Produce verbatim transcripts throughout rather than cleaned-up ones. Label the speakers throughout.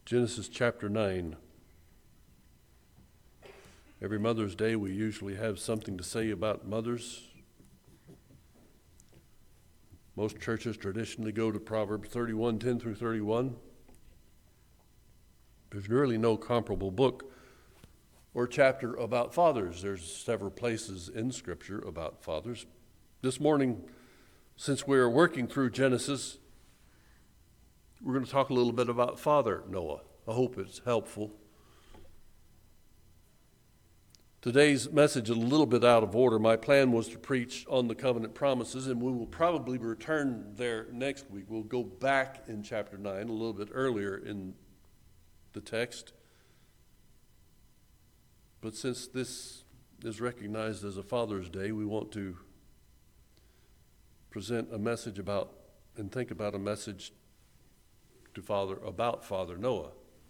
Speaker 1: Genesis chapter nine. Every Mother's Day we usually have something to say about mothers. Most churches traditionally go to Proverbs thirty-one, ten through thirty-one. There's really no comparable book or chapter about fathers. There's several places in Scripture about fathers. This morning, since we're working through Genesis, we're going to talk a little bit about Father Noah. I hope it's helpful. Today's message is a little bit out of order. My plan was to preach on the covenant promises, and we will probably return there next week. We'll go back in chapter nine a little bit earlier in the text. But since this is recognized as a Father's Day, we want to present a message about and think about a message to Father about Father Noah.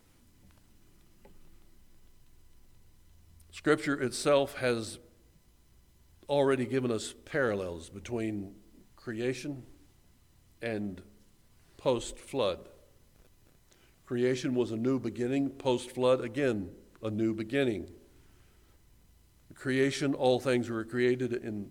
Speaker 1: Scripture itself has already given us parallels between creation and post-flood. Creation was a new beginning. Post-flood, again, a new beginning. Creation, all things were created in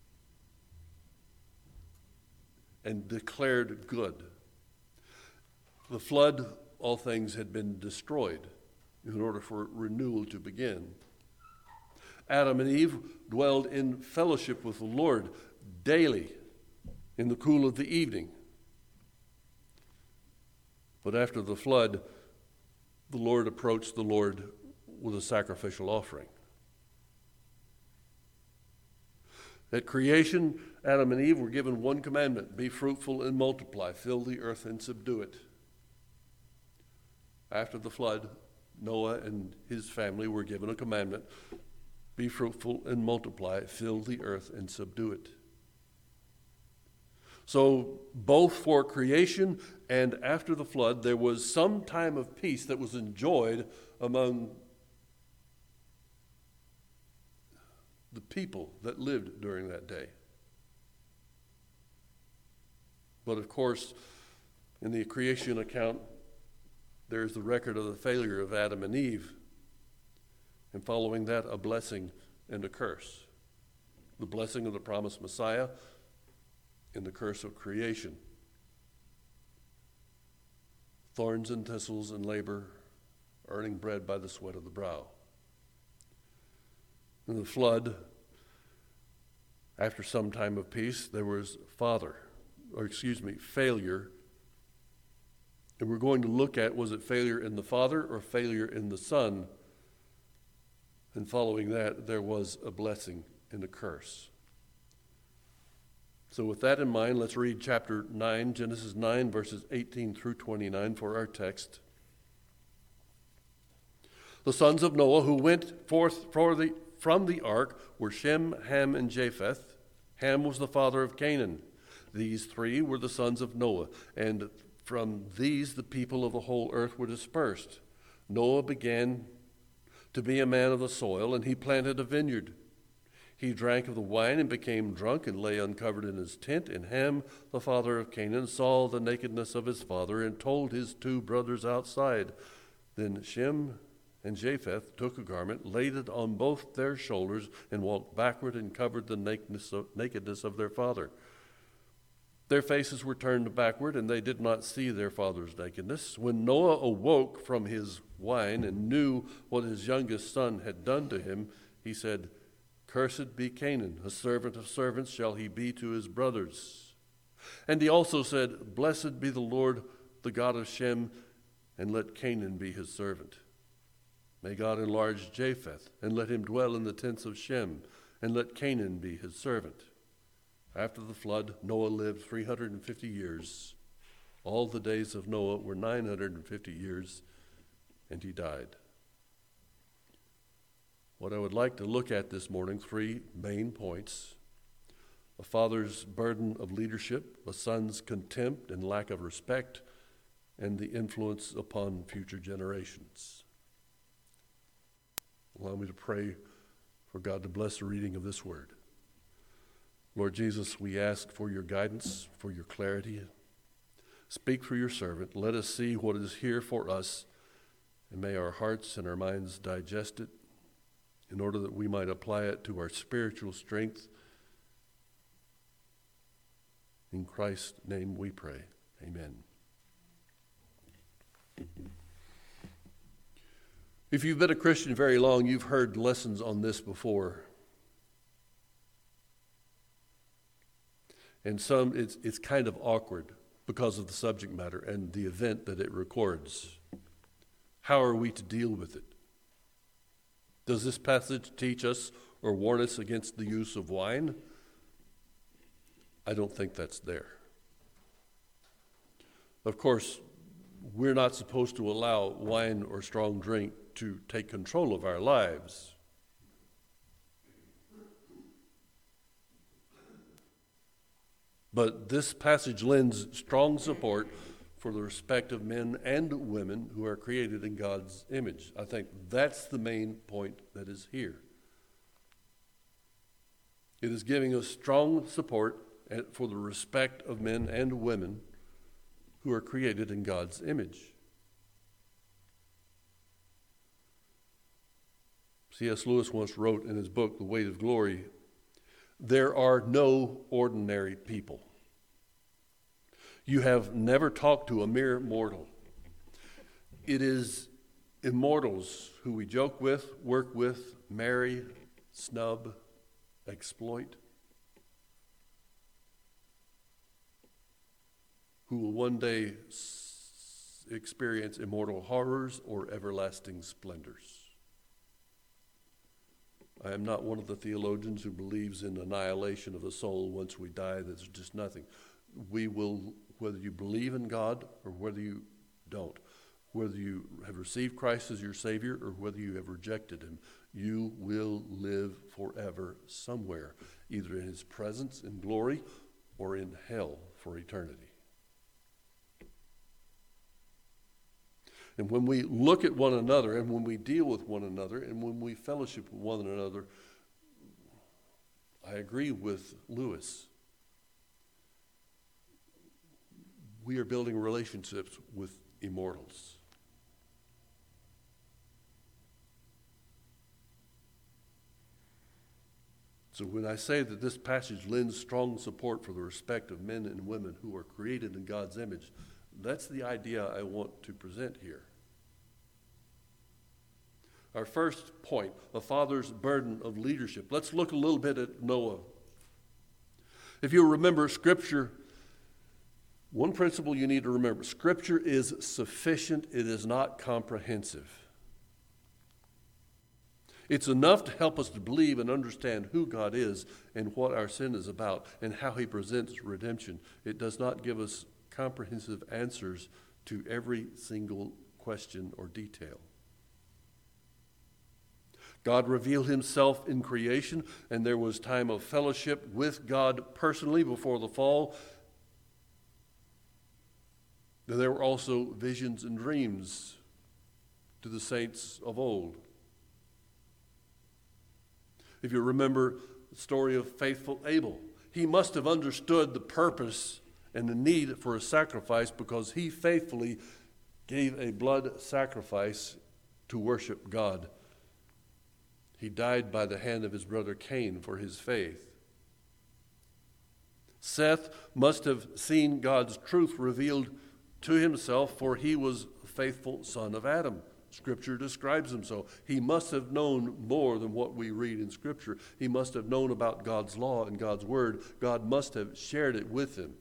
Speaker 1: and declared good. The flood, all things had been destroyed in order for renewal to begin. Adam and Eve dwelled in fellowship with the Lord daily in the cool of the evening. But after the flood, the Lord approached the Lord with a sacrificial offering. At creation, Adam and Eve were given one commandment: be fruitful and multiply, fill the earth and subdue it. After the flood, Noah and his family were given a commandment: be fruitful and multiply, fill the earth and subdue it. So both for creation and after the flood, there was some time of peace that was enjoyed among the people that lived during that day. But of course, in the creation account, there's the record of the failure of Adam and Eve, and following that, a blessing and a curse. The blessing of the promised Messiah and the curse of creation. Thorns and thistles and labor, earning bread by the sweat of the brow. In the flood, after some time of peace, there was father, or excuse me, failure. And we're going to look at, was it failure in the father or failure in the son? And following that, there was a blessing and a curse. So with that in mind, let's read chapter nine, Genesis nine, verses eighteen through twenty-nine for our text. The sons of Noah who went forth for the, from the ark were Shem, Ham, and Japheth. Ham was the father of Canaan. These three were the sons of Noah, and from these the people of the whole earth were dispersed. Noah began to be a man of the soil, and he planted a vineyard. He drank of the wine and became drunk and lay uncovered in his tent. And Ham, the father of Canaan, saw the nakedness of his father and told his two brothers outside. Then Shem and Japheth took a garment, laid it on both their shoulders, and walked backward and covered the nakedness of, nakedness of their father. Their faces were turned backward, and they did not see their father's nakedness. When Noah awoke from his wine and knew what his youngest son had done to him, he said, "Cursed be Canaan, a servant of servants shall he be to his brothers." And he also said, "Blessed be the Lord, the God of Shem, and let Canaan be his servant. May God enlarge Japheth, and let him dwell in the tents of Shem, and let Canaan be his servant." After the flood, Noah lived three hundred fifty years. All the days of Noah were nine hundred fifty years, and he died. What I would like to look at this morning, three main points: a father's burden of leadership, a son's contempt and lack of respect, and the influence upon future generations. Allow me to pray for God to bless the reading of this word. Lord Jesus, we ask for your guidance, for your clarity. Speak through your servant. Let us see what is here for us And may our hearts and our minds digest it in order that we might apply it to our spiritual strength. In Christ's name we pray. Amen. If you've been a Christian very long, you've heard lessons on this before. And some, it's, it's kind of awkward because of the subject matter and the event that it records. How are we to deal with it? Does this passage teach us or warn us against the use of wine? I don't think that's there. Of course, we're not supposed to allow wine or strong drink to take control of our lives. But this passage lends strong support for the respect of men and women who are created in God's image. I think that's the main point that is here. It is giving us strong support for the respect of men and women who are created in God's image. C S Lewis once wrote in his book, The Weight of Glory, "There are no ordinary people. You have never talked to a mere mortal. It is immortals who we joke with, work with, marry, snub, exploit, who will one day s- experience immortal horrors or everlasting splendors." I am not one of the theologians who believes in annihilation of the soul once we die, there's just nothing. We will, whether you believe in God or whether you don't, whether you have received Christ as your Savior or whether you have rejected him, you will live forever somewhere, either in his presence in glory or in hell for eternity. And when we look at one another and when we deal with one another and when we fellowship with one another, I agree with Lewis. We are building relationships with immortals. So when I say that this passage lends strong support for the respect of men and women who are created in God's image, that's the idea I want to present here. Our first point, a father's burden of leadership. Let's look a little bit at Noah. If you remember Scripture, one principle you need to remember, Scripture is sufficient, it is not comprehensive. It's enough to help us to believe and understand who God is and what our sin is about and how he presents redemption. It does not give us comprehensive answers to every single question or detail. God revealed himself in creation, and there was time of fellowship with God personally before the fall. There were also visions and dreams to the saints of old. If you remember the story of faithful Abel, he must have understood the purpose and the need for a sacrifice because he faithfully gave a blood sacrifice to worship God. He died by the hand of his brother Cain for his faith. Seth must have seen God's truth revealed to himself, for he was a faithful son of Adam. Scripture describes him so. He must have known more than what we read in Scripture. He must have known about God's law and God's word. God must have shared it with him.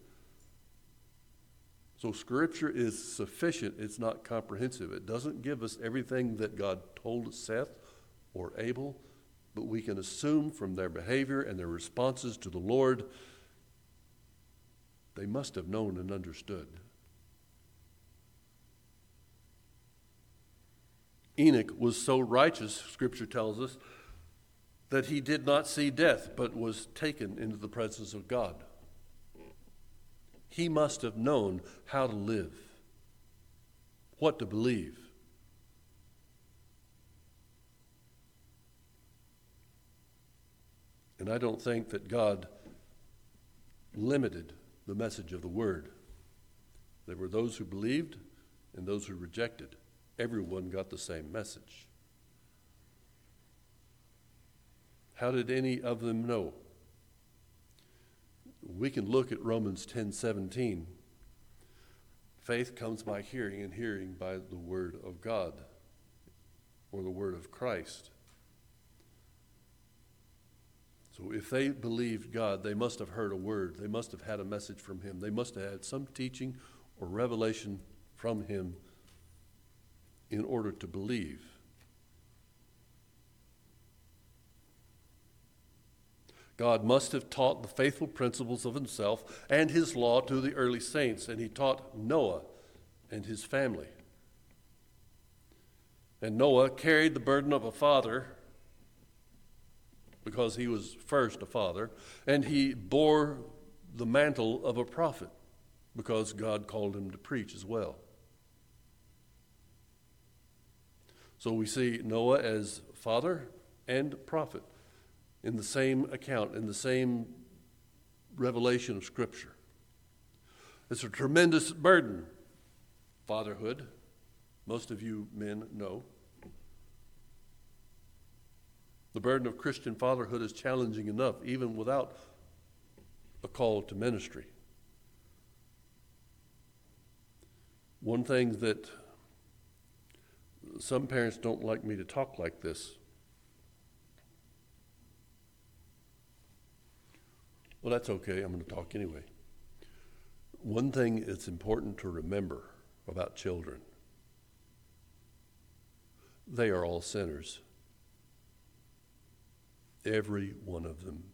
Speaker 1: So Scripture is sufficient. It's not comprehensive. It doesn't give us everything that God told Seth or Abel, but we can assume from their behavior and their responses to the Lord, they must have known and understood. Enoch was so righteous, Scripture tells us, that he did not see death, but was taken into the presence of God. He must have known how to live, what to believe. And I don't think that God limited the message of the word. There were those who believed and those who rejected. everyone got the same message. How did any of them know? We can look at Romans ten seventeen. Faith comes by hearing, and hearing by the word of God, or the word of Christ. So if they believed God, they must have heard a word. They must have had a message from him. They must have had some teaching or revelation from him in order to believe. God must have taught the faithful principles of himself and his law to the early saints, and he taught Noah and his family. And Noah carried the burden of a father because he was first a father, and he bore the mantle of a prophet because God called him to preach as well. So we see Noah as father and prophet in the same account, in the same revelation of Scripture. It's a tremendous burden, fatherhood. Most of you men know. The burden of Christian fatherhood is challenging enough, even without a call to ministry. One thing that some parents don't like me to talk like this. Well, that's okay. I'm going to talk anyway. One thing that's important to remember about children: they are all sinners. Every one of them.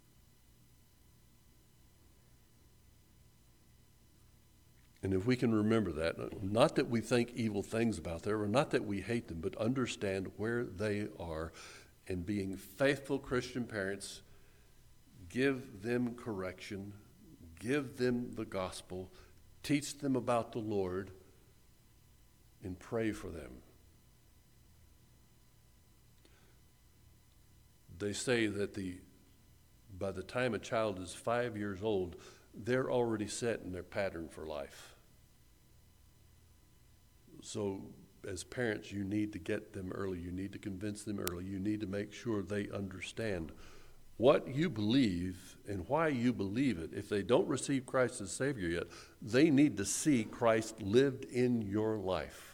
Speaker 1: And if we can remember that, not that we think evil things about them, or not that we hate them, but understand where they are, and being faithful Christian parents, give them correction, give them the gospel, teach them about the Lord, and pray for them. They say that the by the time a child is five years old, they're already set in their pattern for life. So as parents, you need to get them early. You need to convince them early. You need to make sure they understand what you believe and why you believe it. If they don't receive Christ as Savior yet, they need to see Christ lived in your life.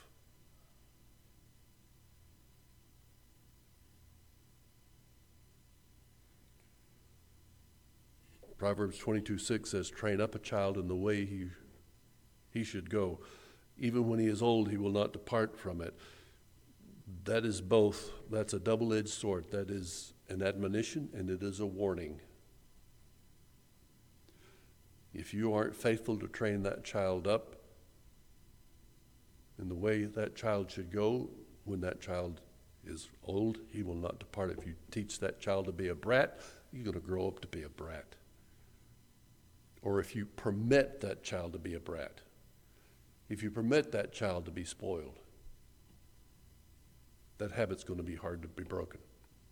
Speaker 1: Proverbs twenty-two six says, train up a child in the way he, he should go. Even when he is old, he will not depart from it. That is both. That's a double-edged sword. That is an admonition and it is a warning. If you aren't faithful to train that child up in the way that child should go, when that child is old, he will not depart. If you teach that child to be a brat, you're going to grow up to be a brat. Or if you permit that child to be a brat, if you permit that child to be spoiled, that habit's going to be hard to be broken.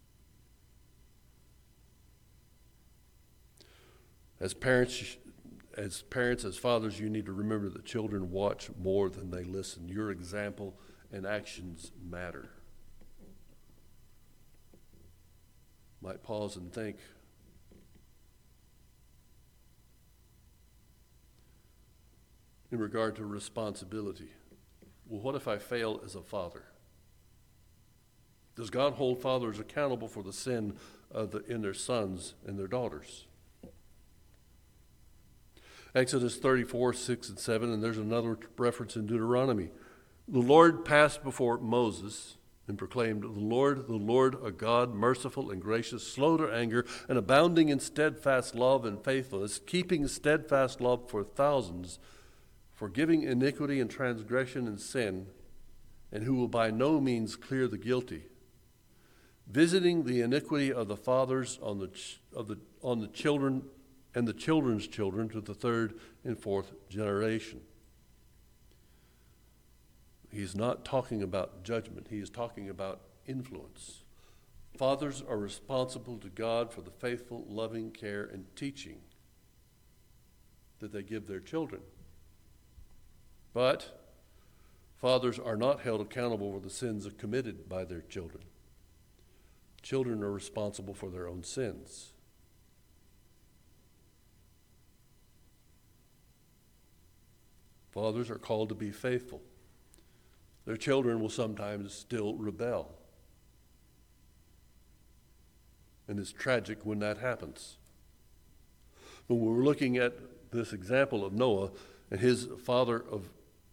Speaker 1: As parents, as parents, as fathers, you need to remember that children watch more than they listen. Your example and actions matter. Might pause and think. In regard to responsibility, well, what if I fail as a father? Does God hold fathers accountable for the sin of the, in their sons and their daughters? Exodus thirty-four, six and seven, and there's another reference in Deuteronomy. The Lord passed before Moses and proclaimed, the Lord, the Lord, a God merciful and gracious, slow to anger, and abounding in steadfast love and faithfulness, keeping steadfast love for thousands, forgiving iniquity and transgression and sin, and who will by no means clear the guilty, visiting the iniquity of the fathers on the ch- of the on the children and the children's children to the third and fourth generation. He's not talking about judgment. He is talking about influence. Fathers are responsible to God for the faithful, loving care and teaching that they give their children. But Fathers are not held accountable for the sins committed by their children. Children are responsible for their own sins. Fathers are called to be faithful. Their children will sometimes still rebel. And it's tragic when that happens. When we're looking at this example of Noah and his father of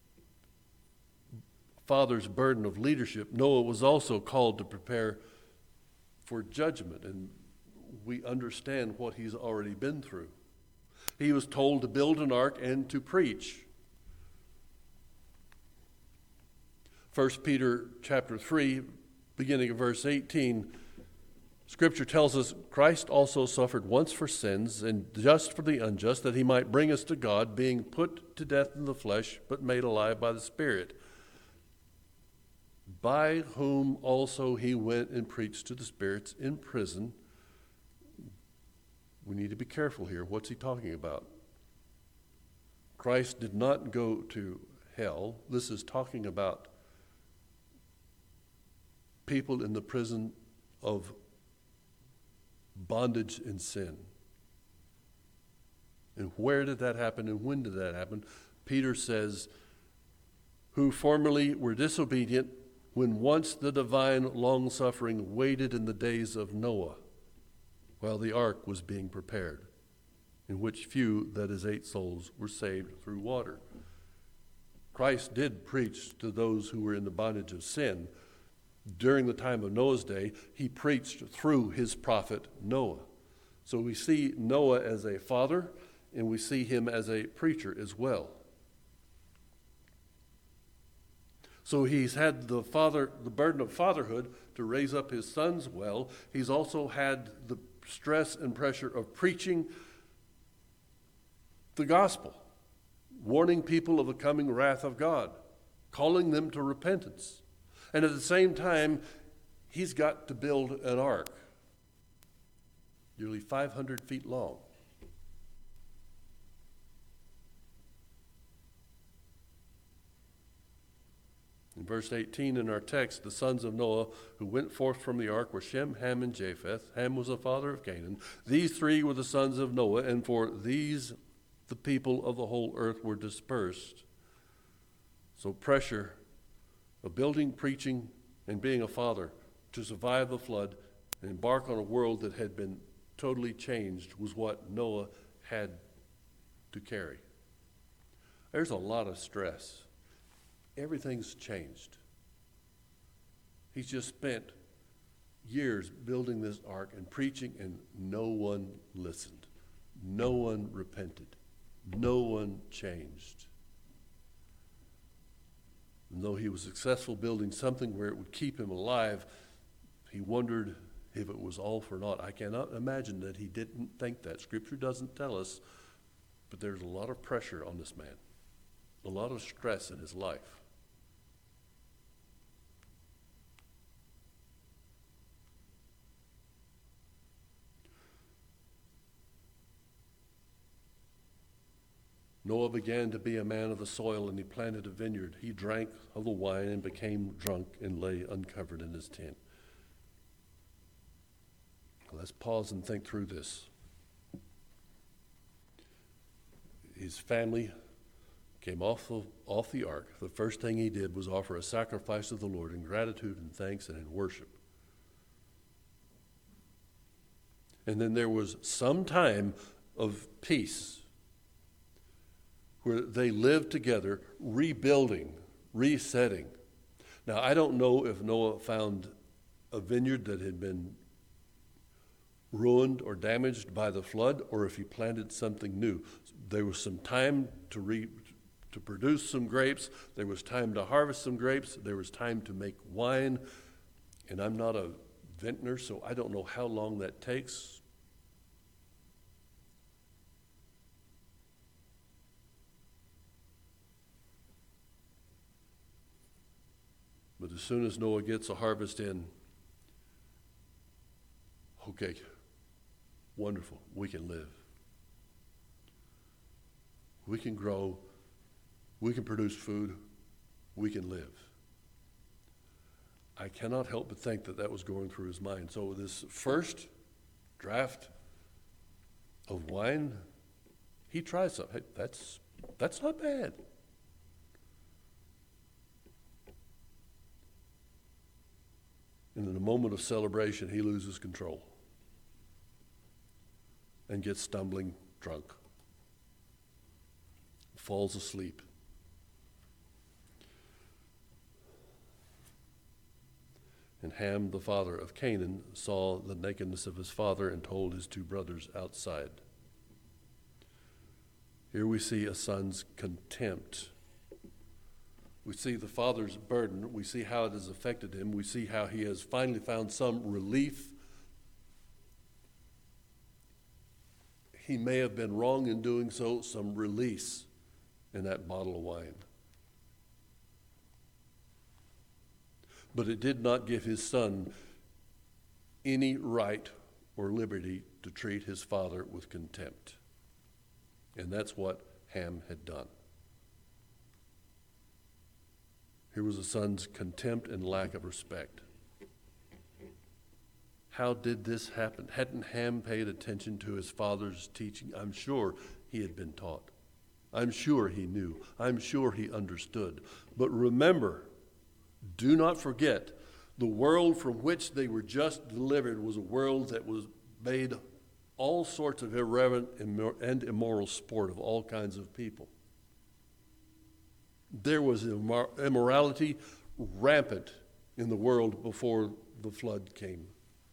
Speaker 1: father's burden of leadership, Noah was also called to prepare for judgment, and we understand what he's already been through. He was told to build an ark and to preach. First Peter chapter three, beginning of verse eighteen, Scripture tells us, Christ also suffered once for sins, and just for the unjust, that he might bring us to God, being put to death in the flesh, but made alive by the Spirit, by whom also he went and preached to the spirits in prison. We need to be careful here. What's he talking about? Christ did not go to hell. This is talking about people in the prison of bondage and sin. And where did that happen and when did that happen? Peter says, who formerly were disobedient when once the divine long-suffering waited in the days of Noah, while the ark was being prepared, in which few, that is eight souls, were saved through water. Christ did preach to those who were in the bondage of sin. During the time of Noah's day, he preached through his prophet Noah. So we see Noah as a father, and we see him as a preacher as well. So he's had the father, the burden of fatherhood to raise up his sons well. He's also had the stress and pressure of preaching the gospel, warning people of the coming wrath of God, calling them to repentance. And at the same time, he's got to build an ark, nearly five hundred feet long. In verse eighteen in our text, the sons of Noah who went forth from the ark were Shem, Ham, and Japheth. Ham was the father of Canaan. These three were the sons of Noah, and for these the people of the whole earth were dispersed. So pressure of building, preaching, and being a father to survive the flood and embark on a world that had been totally changed was what Noah had to carry. There's a lot of stress. Everything's changed. He's just spent years building this ark and preaching, and no one listened. No one repented. No one changed. And though he was successful building something where it would keep him alive, he wondered if it was all for naught. I cannot imagine that he didn't think that. Scripture doesn't tell us, but there's a lot of pressure on this man, a lot of stress in his life. Noah began to be a man of the soil, and he planted a vineyard. He drank of the wine and became drunk and lay uncovered in his tent. Let's pause and think through this. His family came off the, off the ark. The first thing he did was offer a sacrifice to the Lord in gratitude and thanks and in worship. And then there was some time of peace, where they lived together, rebuilding, resetting. Now, I don't know if Noah found a vineyard that had been ruined or damaged by the flood, or if he planted something new. There was some time to re, to produce some grapes. There was time to harvest some grapes. There was time to make wine. And I'm not a vintner, so I don't know how long that takes. But as soon as Noah gets a harvest in, okay, wonderful, we can live. We can grow. We can produce food. we can live. I cannot help but think that that was going through his mind. So this first draft of wine, he tries some. Hey, that's that's not bad. And in a moment of celebration, he loses control and gets stumbling drunk, falls asleep. And Ham, the father of Canaan, saw the nakedness of his father and told his two brothers outside. Here we see a son's contempt. We see the father's burden. We see how it has affected him. We see how he has finally found some relief. He may have been wrong in doing so, some release in that bottle of wine. But it did not give his son any right or liberty to treat his father with contempt. And that's what Ham had done. Here was a son's contempt and lack of respect. How did this happen? Hadn't Ham paid attention to his father's teaching? I'm sure he had been taught. I'm sure he knew. I'm sure he understood. But remember, do not forget, the world from which they were just delivered was a world that was made all sorts of irreverent and immoral sport of all kinds of people. There was immorality rampant in the world before the flood came.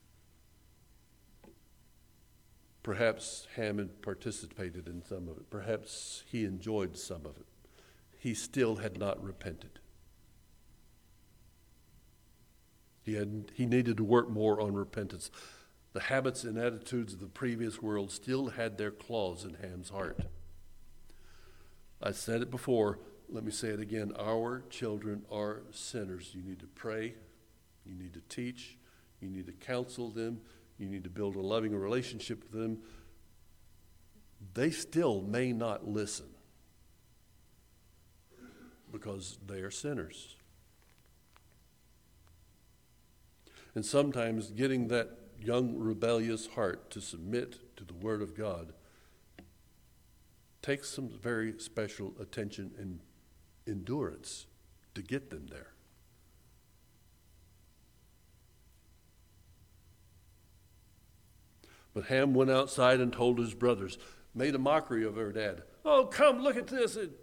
Speaker 1: Perhaps Ham had participated in some of it. Perhaps he enjoyed some of it. He still had not repented. He had, he needed to work more on repentance. The habits and attitudes of the previous world still had their claws in Ham's heart. I said it before, let me say it again. Our children are sinners. You need to pray. You need to teach. You need to counsel them. You need to build a loving relationship with them. They still may not listen because they are sinners. And sometimes getting that young rebellious heart to submit to the Word of God takes some very special attention and endurance to get them there. But Ham went outside and told his brothers, made a mockery of her dad. Oh, come, look at this. It...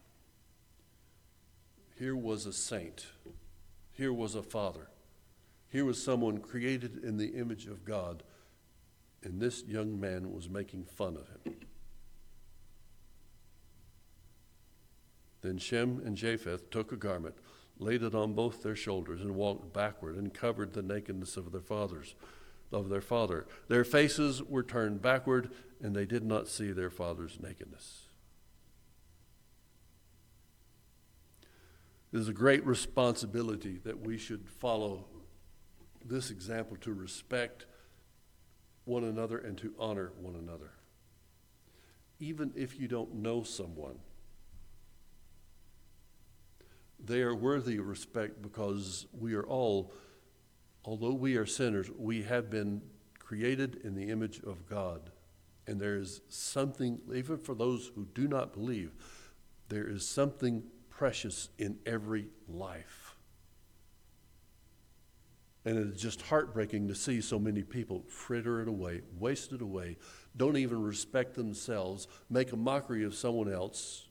Speaker 1: Here was a saint. Here was a father. Here was someone created in the image of God, and this young man was making fun of him. Then Shem and Japheth took a garment, laid it on both their shoulders, and walked backward and covered the nakedness of their fathers, of their father. Their faces were turned backward, and they did not see their father's nakedness. It is a great responsibility that we should follow this example to respect one another and to honor one another. Even if you don't know someone, they are worthy of respect because we are all, although we are sinners, we have been created in the image of God. And there is something, even for those who do not believe, there is something precious in every life. And it is just heartbreaking to see so many people fritter it away, waste it away, don't even respect themselves, make a mockery of someone else,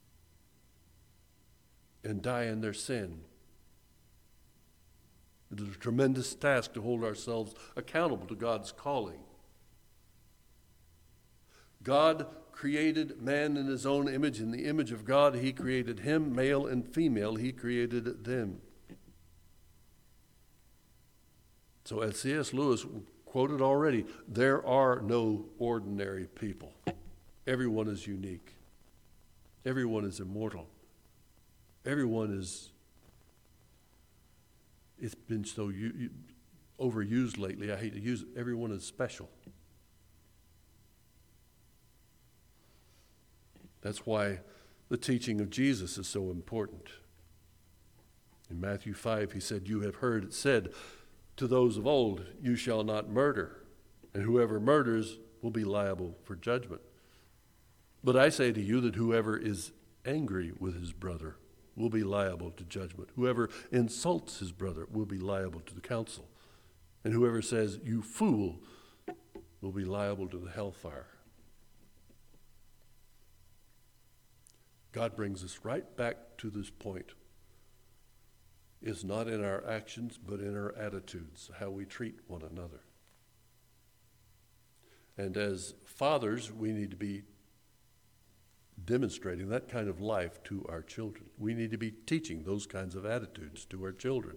Speaker 1: and die in their sin. It is a tremendous task to hold ourselves accountable to God's calling. God created man in his own image. In the image of God, he created him, male and female, he created them. So as C S Lewis quoted already, there are no ordinary people. Everyone is unique. Everyone is immortal. Everyone is, it's been so u- u- overused lately, I hate to use it, everyone is special. That's why the teaching of Jesus is so important. In Matthew five, he said, you have heard it said to those of old, you shall not murder, and whoever murders will be liable for judgment. But I say to you that whoever is angry with his brother will be liable to judgment. Whoever insults his brother will be liable to the council. And whoever says, you fool, will be liable to the hellfire. God brings us right back to this point. It's not in our actions, but in our attitudes, how we treat one another. And as fathers, we need to be demonstrating that kind of life to our children. We need to be teaching those kinds of attitudes to our children.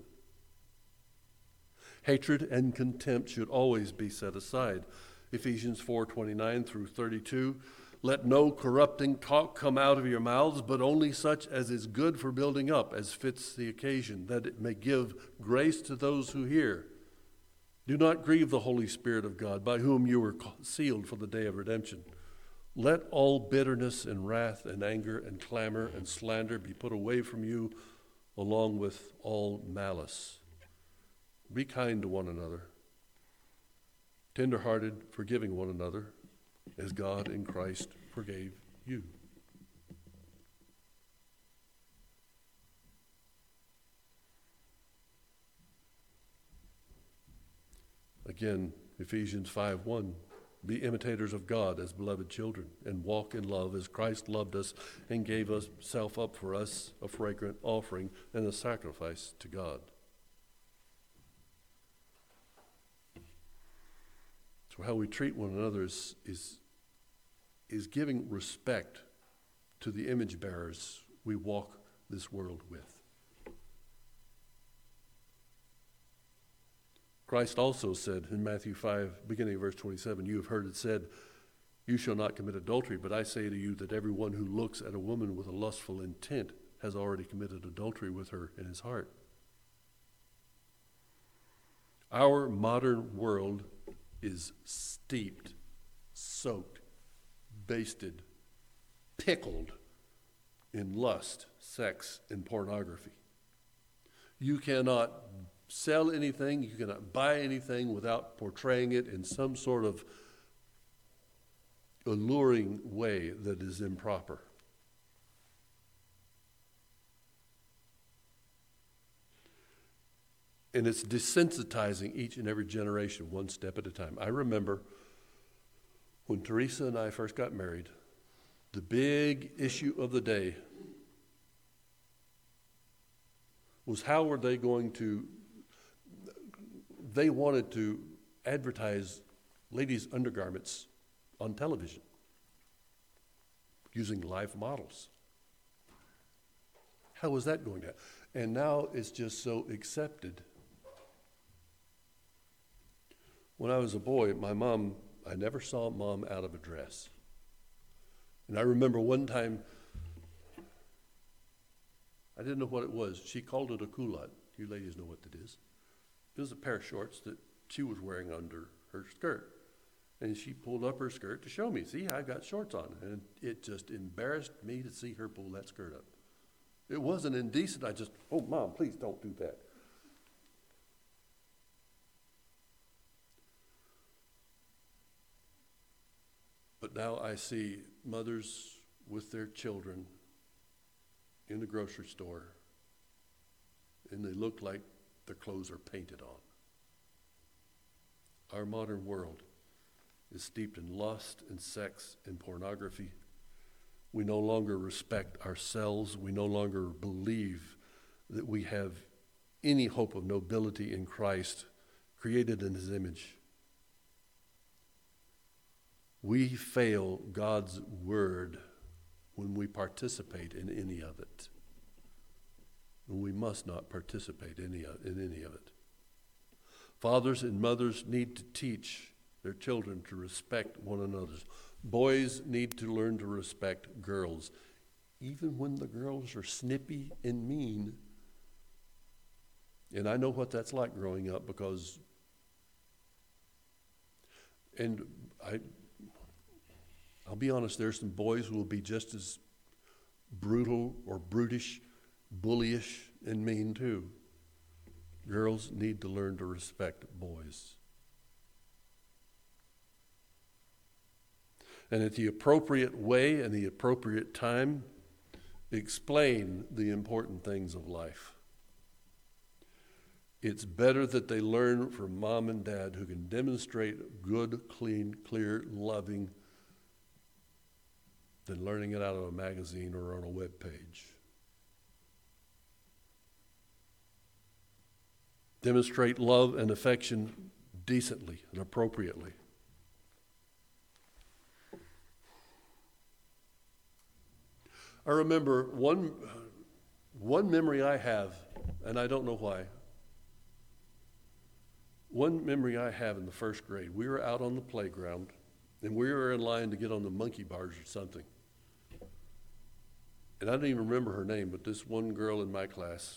Speaker 1: Hatred and contempt should always be set aside. Ephesians four twenty-nine through thirty-two, let no corrupting talk come out of your mouths, but only such as is good for building up, as fits the occasion, that it may give grace to those who hear. Do not grieve the Holy Spirit of God, by whom you were sealed for the day of redemption. Let all bitterness and wrath and anger and clamor and slander be put away from you, along with all malice. Be kind to one another, tender-hearted, forgiving one another, as God in Christ forgave you. Again, Ephesians five one, be imitators of God as beloved children, and walk in love as Christ loved us and gave himself up for us, a fragrant offering and a sacrifice to God. So how we treat one another is, is, is giving respect to the image bearers we walk this world with. Christ also said in Matthew five, beginning of verse twenty-seven, you have heard it said, you shall not commit adultery, but I say to you that everyone who looks at a woman with a lustful intent has already committed adultery with her in his heart. Our modern world is steeped, soaked, basted, pickled in lust, sex, and pornography. You cannot sell anything, you cannot buy anything without portraying it in some sort of alluring way that is improper. And it's desensitizing each and every generation one step at a time. I remember when Teresa and I first got married, the big issue of the day was how were they going to, they wanted to advertise ladies' undergarments on television using live models. How was that going to happen? And now it's just so accepted. When I was a boy, my mom, I never saw mom out of a dress. And I remember one time, I didn't know what it was. She called it a culotte. You ladies know what that is. It was a pair of shorts that she was wearing under her skirt. And she pulled up her skirt to show me, see, I got shorts on. And it just embarrassed me to see her pull that skirt up. It wasn't indecent. I just, oh, Mom, please don't do that. But now I see mothers with their children in the grocery store, and they look like their clothes are painted on. Our modern world is steeped in lust and sex and pornography. We no longer respect ourselves. We no longer believe that we have any hope of nobility in Christ, created in his image. We fail God's word when we participate in any of it. And we must not participate in any, in any of it. Fathers and mothers need to teach their children to respect one another. Boys need to learn to respect girls, even when the girls are snippy and mean. And I know what that's like growing up because, and I, I'll be honest, there's some boys who will be just as brutal or brutish bullyish and mean too. Girls need to learn to respect boys. And at the appropriate way and the appropriate time, explain the important things of life. It's better that they learn from mom and dad who can demonstrate good, clean, clear, loving than learning it out of a magazine or on a web page. Demonstrate love and affection decently and appropriately. I remember one, one memory I have, and I don't know why. One memory I have in the first grade, we were out on the playground, and we were in line to get on the monkey bars or something. And I don't even remember her name, but this one girl in my class,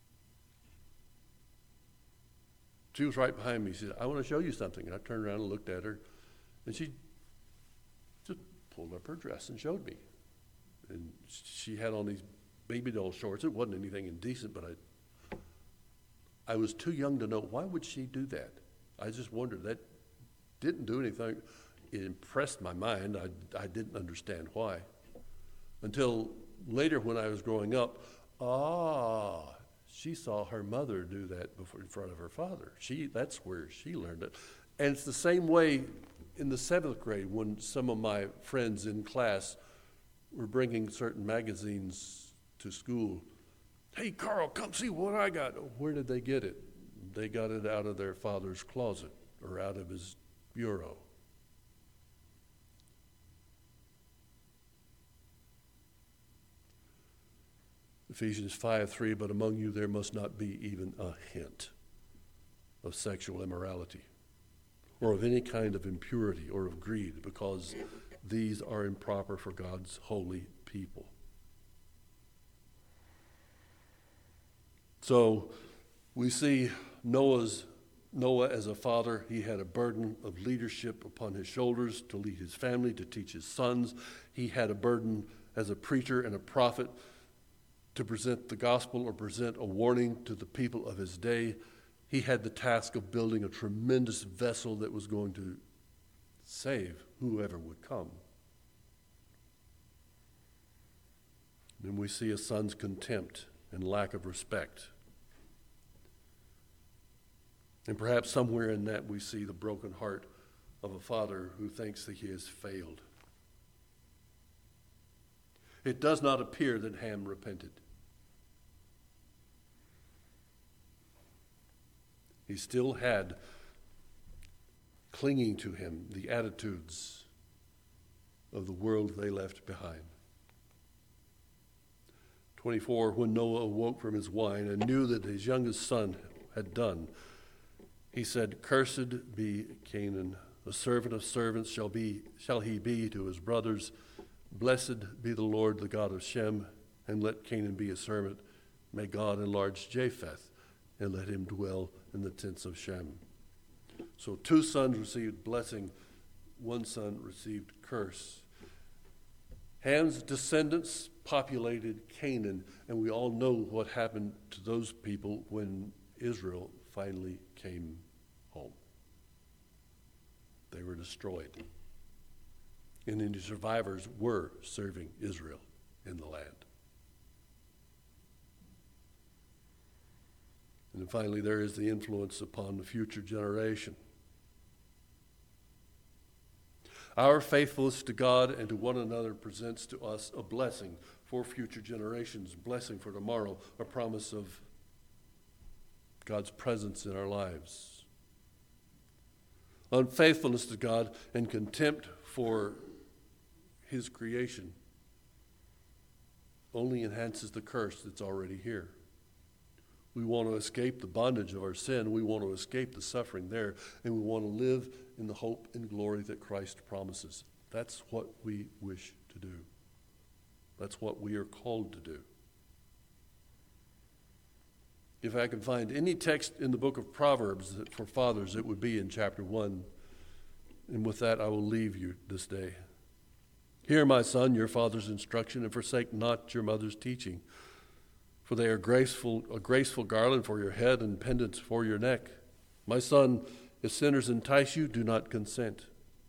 Speaker 1: she was right behind me. She said, "I want to show you something." And I turned around and looked at her, and she just pulled up her dress and showed me. And she had on these baby doll shorts. It wasn't anything indecent, but I I was too young to know, why would she do that? I just wondered. That didn't do anything. It impressed my mind. I, I didn't understand why. Until later when I was growing up, ah, she saw her mother do that before in front of her father. She That's where she learned it. And it's the same way in the seventh grade when some of my friends in class were bringing certain magazines to school. "Hey, Carl, come see what I got." Where did they get it? They got it out of their father's closet or out of his bureau. Ephesians five three, "But among you there must not be even a hint of sexual immorality or of any kind of impurity or of greed, because these are improper for God's holy people." So we see Noah's Noah as a father. He had a burden of leadership upon his shoulders to lead his family, to teach his sons. He had a burden as a preacher and a prophet to present the gospel or present a warning to the people of his day. He had the task of building a tremendous vessel that was going to save whoever would come. Then we see a son's contempt and lack of respect. And perhaps somewhere in that we see the broken heart of a father who thinks that he has failed. It does not appear that Ham repented. He still had clinging to him the attitudes of the world they left behind. twenty-four, when Noah awoke from his wine and knew that his youngest son had done, he said, "Cursed be Canaan, the servant of servants shall be shall he be to his brothers. Blessed be the Lord, the God of Shem, and let Canaan be his servant. May God enlarge Japheth, and let him dwell in the tents of Shem." So two sons received blessing, one son received curse. Ham's descendants populated Canaan, and we all know what happened to those people when Israel finally came home. They were destroyed. And any survivors were serving Israel in the land. And then finally, there is the influence upon the future generation. Our faithfulness to God and to one another presents to us a blessing for future generations, blessing for tomorrow, a promise of God's presence in our lives. Unfaithfulness to God and contempt for his creation only enhances the curse that's already here. We want to escape the bondage of our sin. We want to escape the suffering there. And we want to live in the hope and glory that Christ promises. That's what we wish to do. That's what we are called to do. If I can find any text in the book of Proverbs that for fathers, it would be in chapter one. And with that, I will leave you this day. "Hear, my son, your father's instruction, and forsake not your mother's teaching. for they are graceful, a graceful garland for your head and pendants for your neck. My son, if sinners entice you, do not consent.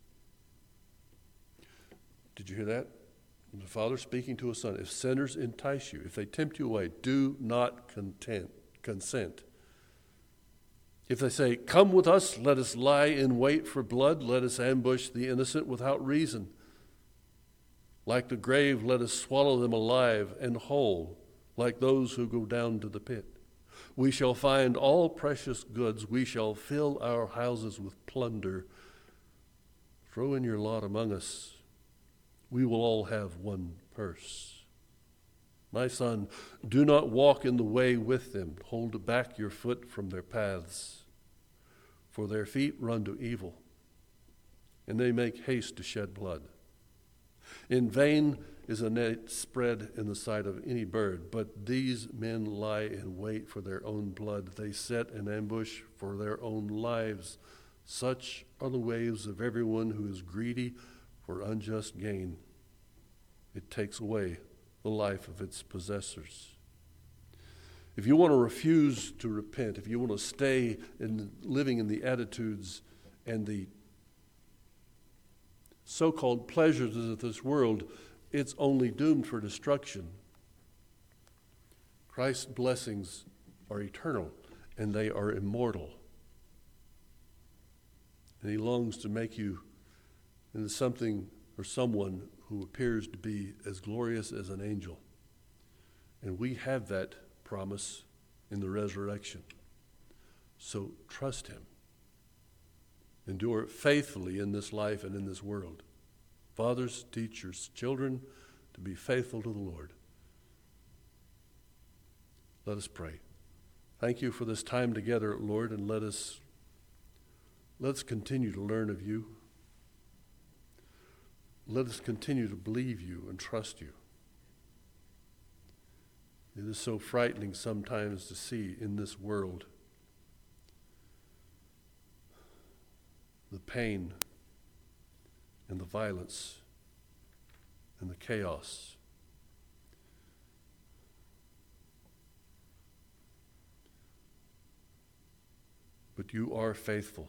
Speaker 1: Did you hear that? The father speaking to a son. If sinners entice you, if they tempt you away, do not content, consent. If they say, come with us, let us lie in wait for blood, let us ambush the innocent without reason. Like the grave, let us swallow them alive and whole, like those who go down to the pit. We shall find all precious goods. We shall fill our houses with plunder. Throw in your lot among us. We will all have one purse. My son, do not walk in the way with them. Hold back your foot from their paths. For their feet run to evil, and they make haste to shed blood. In vain is a net spread in the sight of any bird, but these men lie in wait for their own blood. They set an ambush for their own lives. Such are the ways of everyone who is greedy for unjust gain. It takes away the life of its possessors. If you want to refuse to repent, if you want to stay in living in the attitudes and the so-called pleasures of this world, it's only doomed for destruction. Christ's blessings are eternal, and they are immortal. And he longs to make you into something or someone who appears to be as glorious as an angel. And we have that promise in the resurrection. So trust him. Endure faithfully in this life and in this world. Fathers, teach your children to be faithful to the Lord. Let us pray. Thank you for this time together, Lord, and let us let's continue to learn of you. Let us continue to believe you and trust you. It is so frightening sometimes to see in this world the pain and the violence and the chaos. But you are faithful.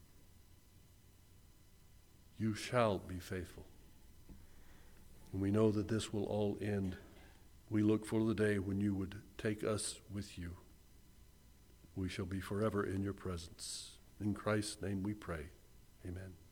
Speaker 1: You shall be faithful. And we know that this will all end. We look for the day when you would take us with you. We shall be forever in your presence. In Christ's name we pray. Amen.